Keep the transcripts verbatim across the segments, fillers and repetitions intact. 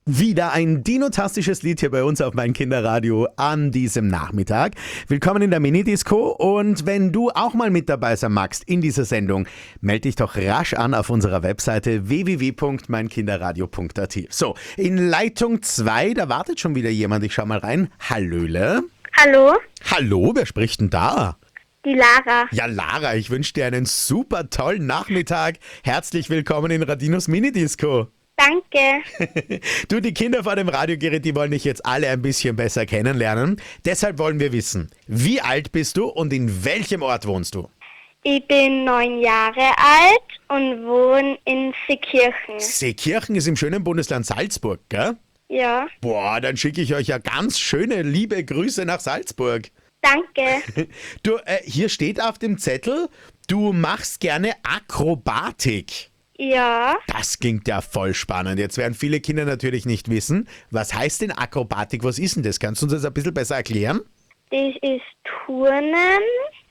Wieder ein dinotastisches Lied hier bei uns auf mein Kinderradio an diesem Nachmittag. Willkommen in der Mini-Disco und wenn du auch mal mit dabei sein magst in dieser Sendung, melde dich doch rasch an auf unserer Webseite w w w punkt mein kinderradio punkt a t. So, in Leitung zwei, da wartet schon wieder jemand. Ich schau mal rein. Hallöle. Hallo, Hallo, wer spricht denn da? die Lara. Ja, Lara, ich wünsche dir einen super tollen Nachmittag. Herzlich willkommen in Radinos Mini-Disco. Danke. Du, die Kinder vor dem Radiogerät, die wollen dich jetzt alle ein bisschen besser kennenlernen. Deshalb wollen wir wissen, wie alt bist du und in welchem Ort wohnst du? Ich bin neun Jahre alt und wohne in Seekirchen. Seekirchen ist im schönen Bundesland Salzburg, gell? Ja, Boah, dann schicke ich euch ja ganz schöne, liebe Grüße nach Salzburg. danke. Du, äh, hier steht auf dem Zettel, du machst gerne Akrobatik. Ja, Das klingt ja voll spannend. Jetzt werden viele Kinder natürlich nicht wissen, was heißt denn Akrobatik? Was ist denn das? Kannst du uns das ein bisschen besser erklären? das ist Turnen.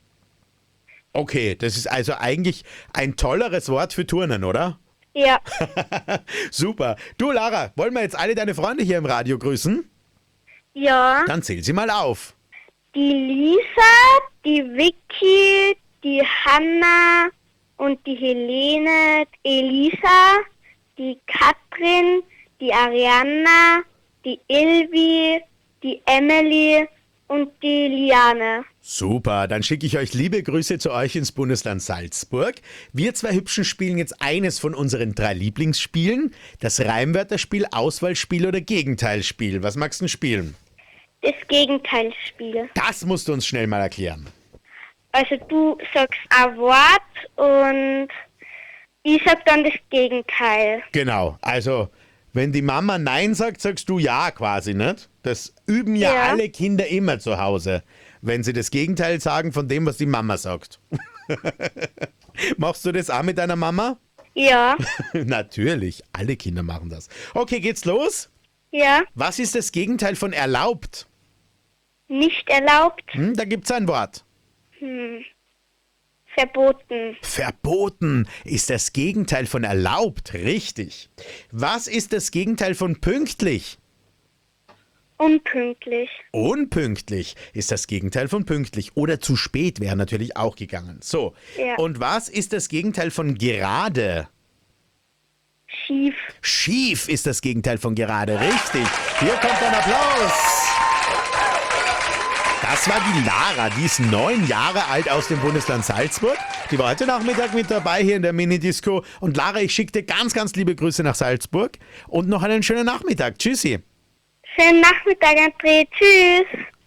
Okay, das ist also eigentlich ein tolleres Wort für Turnen, oder? Ja, Super. Du, Lara, wollen wir jetzt alle deine Freunde hier im Radio grüßen? ja. Dann zähl sie mal auf. Die Lisa, die Vicky, die Hanna und die Helene, die Elisa, die Katrin, die Arianna, die Ilvi, die Emily und die Liane. Super, dann schicke ich euch liebe Grüße zu euch ins Bundesland Salzburg. Wir zwei Hübschen spielen jetzt eines von unseren drei Lieblingsspielen. Das Reimwörterspiel, Auswahlspiel oder Gegenteilspiel. Was magst du denn spielen? Das Gegenteilsspiel. Das musst du uns schnell mal erklären. Also du sagst ein Wort und ich sag dann das Gegenteil. Genau, also wenn die Mama Nein sagt, sagst du Ja quasi, nicht? Das üben ja, Ja. alle Kinder immer zu Hause, wenn sie das Gegenteil sagen von dem, was die Mama sagt. Machst du das auch mit deiner Mama? Ja, Natürlich, alle Kinder machen das. Okay, geht's los? ja, Was ist das Gegenteil von erlaubt? nicht erlaubt, Hm, da gibt's ein Wort. verboten, Verboten ist das Gegenteil von erlaubt, richtig. Was ist das Gegenteil von pünktlich? unpünktlich, Unpünktlich ist das Gegenteil von pünktlich. Oder zu spät wäre natürlich auch gegangen. So, Ja. und was ist das Gegenteil von gerade? schief. Schief ist das Gegenteil von gerade, richtig. Hier kommt ein Applaus. Das war die Lara, die ist neun Jahre alt aus dem Bundesland Salzburg. Die war heute Nachmittag mit dabei hier in der Mini-Disco. Und Lara, ich schicke dir ganz, ganz liebe Grüße nach Salzburg und noch einen schönen Nachmittag. Tschüssi. Schönen Nachmittag, André. Tschüss.